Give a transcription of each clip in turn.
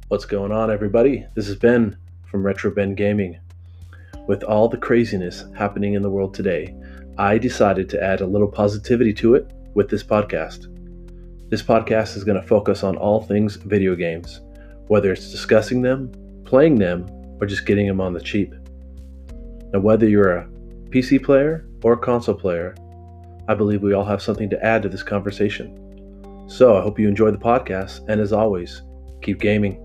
What's going on, everybody? This is Ben from Retro Ben Gaming. With all the craziness happening in the world today, I decided to add a little positivity to it with this podcast. This podcast is going to focus on all things video games, whether it's discussing them, playing them, or just getting them on the cheap. Now, whether you're a PC player or a console player, I believe we all have something to add to this conversation. So I hope you enjoy the podcast, and as always, keep gaming.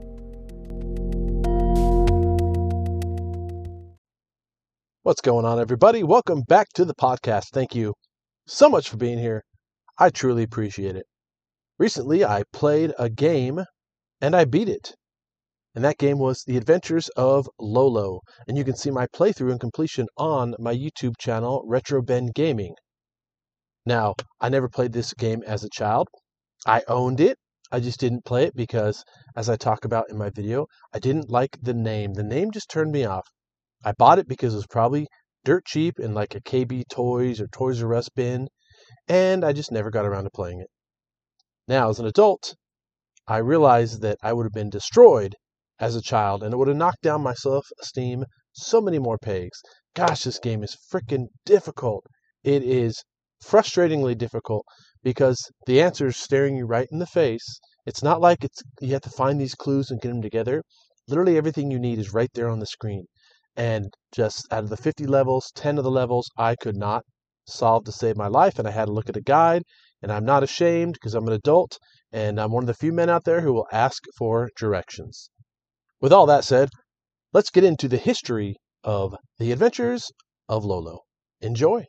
What's going on, everybody? Welcome back to the podcast. Thank you so much for being here. I truly appreciate it. Recently, I played a game and I beat it. And that game was The Adventures of Lolo. And you can see my playthrough and completion on my YouTube channel, Retro Ben Gaming. Now, I never played this game as a child. I owned it. I just didn't play it because, as I talk about in my video, I didn't like the name. The name just turned me off. I bought it because it was probably dirt cheap in like a KB Toys or Toys R Us bin, and I just never got around to playing it. Now, as an adult, I realized that I would have been destroyed as a child, and it would have knocked down my self-esteem so many more pegs. Gosh, this game is freaking difficult. It is frustratingly difficult because the answer is staring you right in the face. It's not like you have to find these clues and get them together. Literally everything you need is right there on the screen. And just out of the 50 levels, 10 of the levels I could not solve to save my life, and I had to look at a guide, and I'm not ashamed because I'm an adult, and I'm one of the few men out there who will ask for directions. With all that said, let's get into the history of The Adventures of Lolo. Enjoy!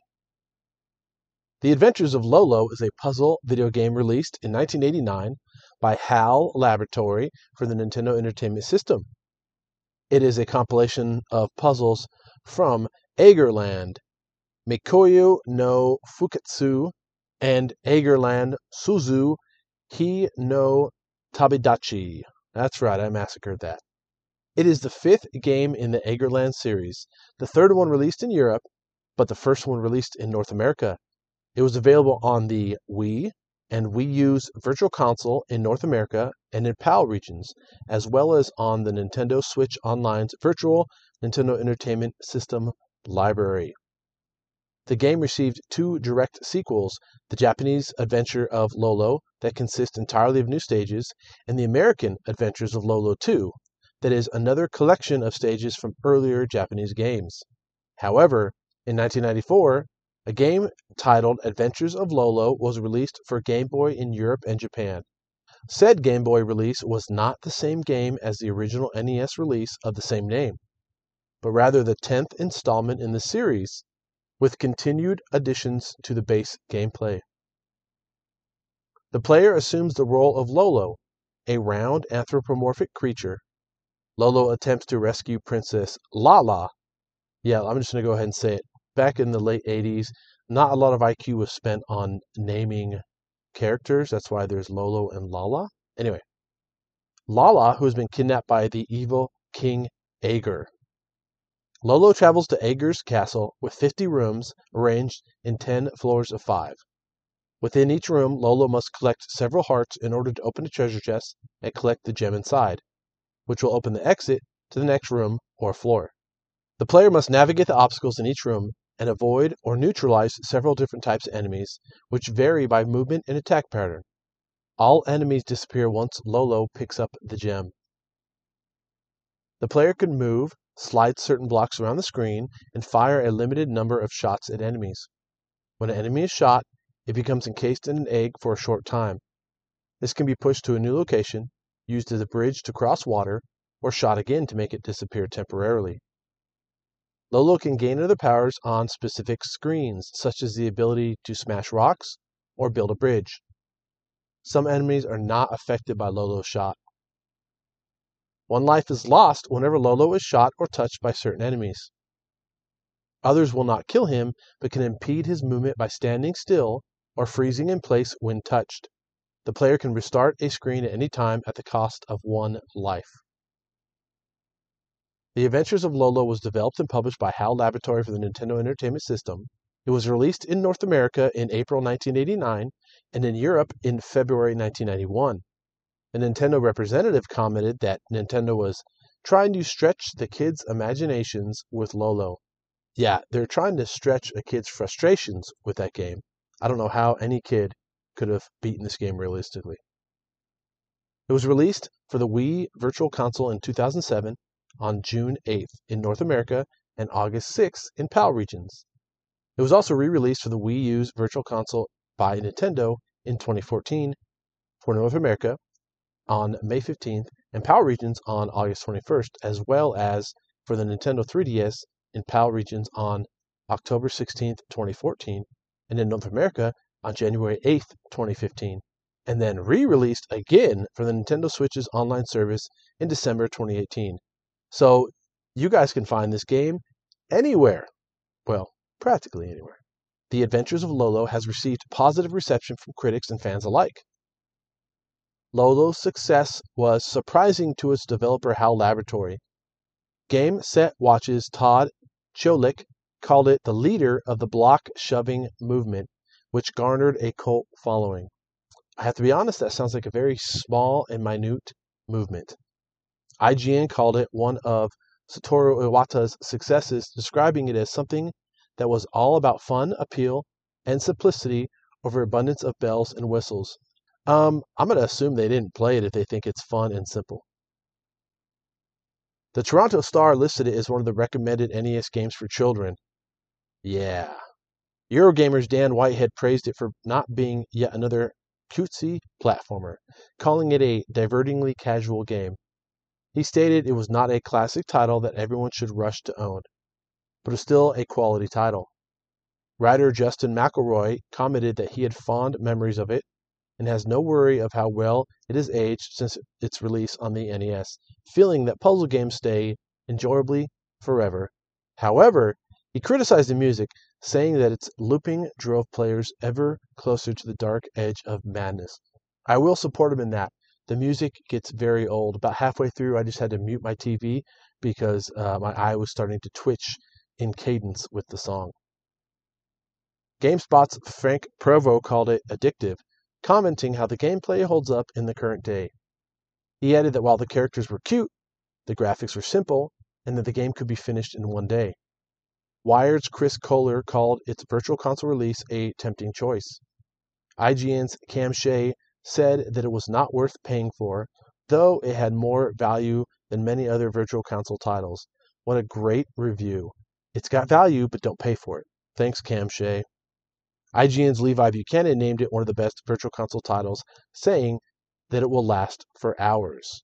The Adventures of Lolo is a puzzle video game released in 1989 by HAL Laboratory for the Nintendo Entertainment System. It is a compilation of puzzles from Agerland, Mikoyo no Fuketsu, and Agerland Suzu Hi no Tabidachi. That's right, I massacred that. It is the fifth game in the Agerland series, the third one released in Europe, but the first one released in North America. It was available on the Wii and Wii U's Virtual Console in North America and in PAL regions, as well as on the Nintendo Switch Online's Virtual Nintendo Entertainment System library. The game received two direct sequels, the Japanese Adventure of Lolo, that consist entirely of new stages, and the American Adventures of Lolo 2, that is another collection of stages from earlier Japanese games. However, in 1994, a game titled Adventures of Lolo was released for Game Boy in Europe and Japan. Said Game Boy release was not the same game as the original NES release of the same name, but rather the 10th installment in the series, with continued additions to the base gameplay. The player assumes the role of Lolo, a round anthropomorphic creature. Lolo attempts to rescue Princess Lala. Yeah, I'm just going to go ahead and say it. Back in the late 80s, not a lot of IQ was spent on naming characters. That's why there's Lolo and Lala. Anyway, Lala, who has been kidnapped by the evil King Ager. Lolo travels to Ager's castle with 50 rooms arranged in 10 floors of 5. Within each room, Lolo must collect several hearts in order to open a treasure chest and collect the gem inside, which will open the exit to the next room or floor. The player must navigate the obstacles in each room and avoid or neutralize several different types of enemies, which vary by movement and attack pattern. All enemies disappear once Lolo picks up the gem. The player can move, slide certain blocks around the screen, and fire a limited number of shots at enemies. When an enemy is shot, it becomes encased in an egg for a short time. This can be pushed to a new location, used as a bridge to cross water, or shot again to make it disappear temporarily. Lolo can gain other powers on specific screens, such as the ability to smash rocks or build a bridge. Some enemies are not affected by Lolo's shot. One life is lost whenever Lolo is shot or touched by certain enemies. Others will not kill him, but can impede his movement by standing still or freezing in place when touched. The player can restart a screen at any time at the cost of 1 life. The Adventures of Lolo was developed and published by HAL Laboratory for the Nintendo Entertainment System. It was released in North America in April 1989 and in Europe in February 1991. A Nintendo representative commented that Nintendo was trying to stretch the kids' imaginations with Lolo. Yeah, they're trying to stretch a kid's frustrations with that game. I don't know how any kid could have beaten this game realistically. It was released for the Wii Virtual Console in 2007 on June 8th in North America and August 6th in PAL regions. It was also re-released for the Wii U's Virtual Console by Nintendo in 2014 for North America on May 15th and PAL regions on August 21st, as well as for the Nintendo 3DS in PAL regions on October 16th, 2014, and in North America on January 8th, 2015, and then re-released again for the Nintendo Switch's online service in December 2018. So you guys can find this game anywhere. Well, practically anywhere. The Adventures of Lolo has received positive reception from critics and fans alike. Lolo's success was surprising to its developer HAL Laboratory. Game Set Watch's Todd Cholik called it the leader of the block-shoving movement, which garnered a cult following. I have to be honest, that sounds like a very small and minute movement. IGN called it one of Satoru Iwata's successes, describing it as something that was all about fun, appeal, and simplicity over abundance of bells and whistles. I'm going to assume they didn't play it if they think it's fun and simple. The Toronto Star listed it as one of the recommended NES games for children. Yeah. Eurogamer's Dan Whitehead praised it for not being yet another cutesy platformer, calling it a divertingly casual game. He stated it was not a classic title that everyone should rush to own, but is still a quality title. Writer Justin McElroy commented that he had fond memories of it and has no worry of how well it has aged since its release on the NES, feeling that puzzle games stay enjoyably forever. However, he criticized the music, saying that its looping drove players ever closer to the dark edge of madness. I will support him in that. The music gets very old. About halfway through, I just had to mute my TV because my eye was starting to twitch in cadence with the song. GameSpot's Frank Provo called it addictive, commenting how the gameplay holds up in the current day. He added that while the characters were cute, the graphics were simple, and that the game could be finished in one day. Wired's Chris Kohler called its Virtual Console release a tempting choice. IGN's Cam Shea said that it was not worth paying for, though it had more value than many other Virtual Console titles. What a great review. It's got value, but don't pay for it. Thanks, Cam Shea. IGN's Levi Buchanan named it one of the best Virtual Console titles, saying that it will last for hours.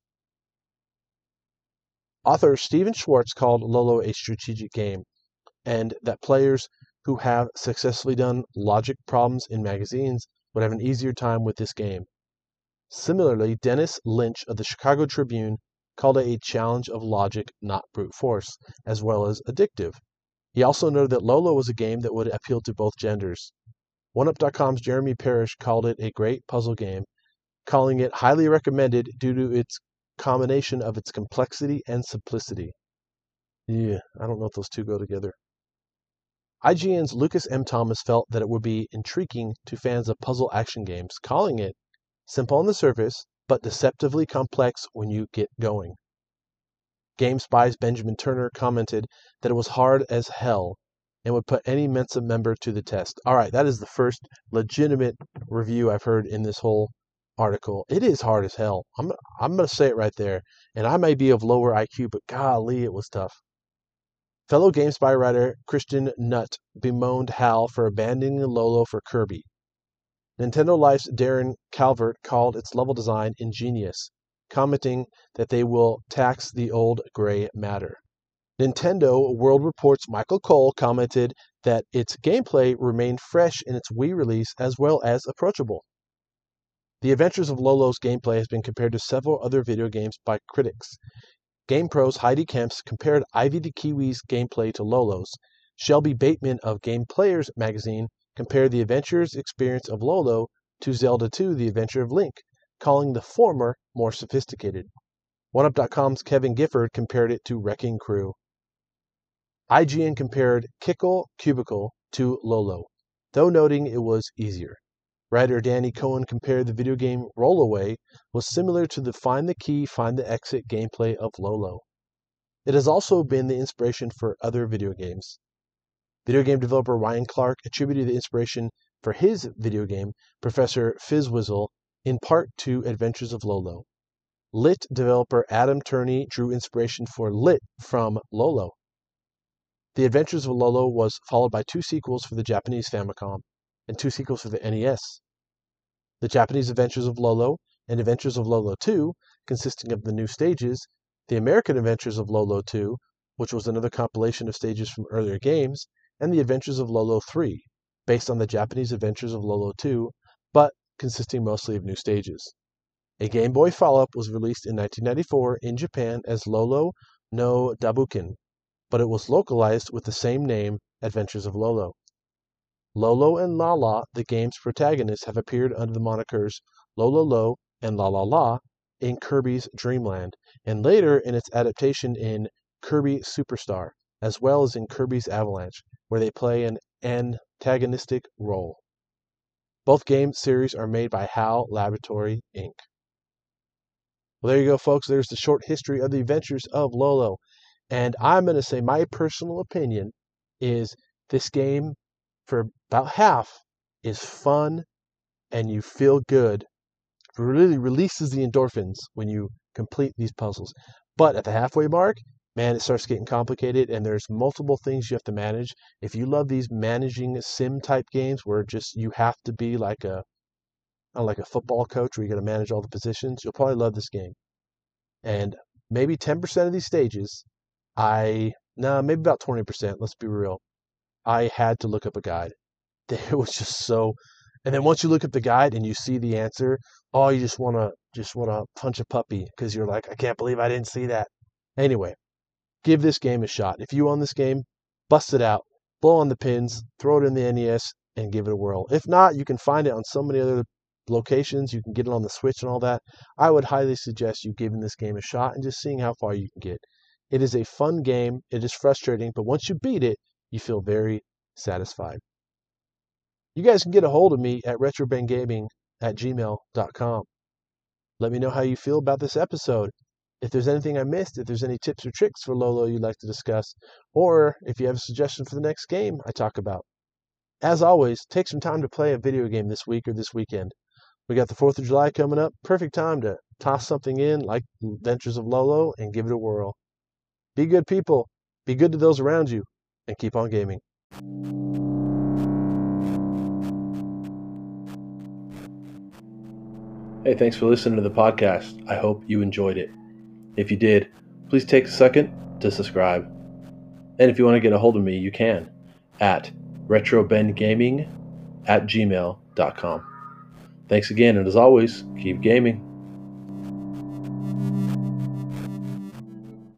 Author Stephen Schwartz called Lolo a strategic game, and that players who have successfully done logic problems in magazines would have an easier time with this game. Similarly, Dennis Lynch of the Chicago Tribune called it a challenge of logic, not brute force, as well as addictive. He also noted that Lolo was a game that would appeal to both genders. OneUp.com's Jeremy Parrish called it a great puzzle game, calling it highly recommended due to its combination of its complexity and simplicity. Yeah, I don't know if those two go together. IGN's Lucas M. Thomas felt that it would be intriguing to fans of puzzle action games, calling it simple on the surface, but deceptively complex when you get going. GameSpy's Benjamin Turner commented that it was hard as hell and would put any Mensa member to the test. All right, that is the first legitimate review I've heard in this whole article. It is hard as hell. I'm going to say it right there. And I may be of lower IQ, but golly, it was tough. Fellow GameSpy writer Christian Nutt bemoaned HAL for abandoning Lolo for Kirby. Nintendo Life's Darren Calvert called its level design ingenious, commenting that they will tax the old gray matter. Nintendo World Report's Michael Cole commented that its gameplay remained fresh in its Wii release as well as approachable. The Adventures of Lolo's gameplay has been compared to several other video games by critics. GamePro's Heidi Kemps compared Ivy the Kiwi's gameplay to Lolo's. Shelby Bateman of Game Players magazine compared the adventurous experience of Lolo to Zelda 2: The Adventure of Link, calling the former more sophisticated. OneUp.com's Kevin Gifford compared it to Wrecking Crew. IGN compared Kickle Cubicle to Lolo, though noting it was easier. Writer Danny Cohen compared the video game Rollaway was similar to the find the key, find the exit gameplay of Lolo. It has also been the inspiration for other video games. Video game developer Ryan Clark attributed the inspiration for his video game, Professor Fizzwizzle, in part to Adventures of Lolo. Lit developer Adam Turney drew inspiration for Lit from Lolo. The Adventures of Lolo was followed by 2 sequels for the Japanese Famicom and 2 sequels for the NES. The Japanese Adventures of Lolo and Adventures of Lolo 2, consisting of the new stages, the American Adventures of Lolo 2, which was another compilation of stages from earlier games, and the Adventures of Lolo 3, based on the Japanese Adventures of Lolo 2, but consisting mostly of new stages. A Game Boy follow-up was released in 1994 in Japan as Lolo no Dabuken, but it was localized with the same name, Adventures of Lolo. Lolo and Lala, the game's protagonists, have appeared under the monikers Lololo and La La La in Kirby's Dream Land, and later in its adaptation in Kirby Superstar, as well as in Kirby's Avalanche, where they play an antagonistic role. Both game series are made by HAL Laboratory, Inc. Well, there you go, folks. There's the short history of the Adventures of Lolo. And I'm going to say my personal opinion is this game, for about half, is fun and you feel good. It really releases the endorphins when you complete these puzzles. But at the halfway mark, man, it starts getting complicated and there's multiple things you have to manage. If you love these managing sim type games where just you have to be like a football coach where you got to manage all the positions, you'll probably love this game. And maybe 10% of these stages, maybe about 20%, let's be real, I had to look up a guide. It was just so, and then once you look up the guide and you see the answer, oh, you just want to punch a puppy because you're like, I can't believe I didn't see that. Anyway, give this game a shot. If you own this game, bust it out, blow on the pins, throw it in the NES, and give it a whirl. If not, you can find it on so many other locations. You can get it on the Switch and all that. I would highly suggest you giving this game a shot and just seeing how far you can get. It is a fun game. It is frustrating, but once you beat it, you feel very satisfied. You guys can get a hold of me at retrobengaming@gmail.com. Let me know how you feel about this episode. If there's anything I missed, if there's any tips or tricks for Lolo you'd like to discuss, or if you have a suggestion for the next game I talk about. As always, take some time to play a video game this week or this weekend. We got the 4th of July coming up. Perfect time to toss something in like Adventures of Lolo and give it a whirl. Be good people, be good to those around you, and keep on gaming. Hey, thanks for listening to the podcast. I hope you enjoyed it. If you did, please take a second to subscribe. And if you want to get a hold of me, you can at retrobengaming@gmail.com. Thanks again, and as always, keep gaming.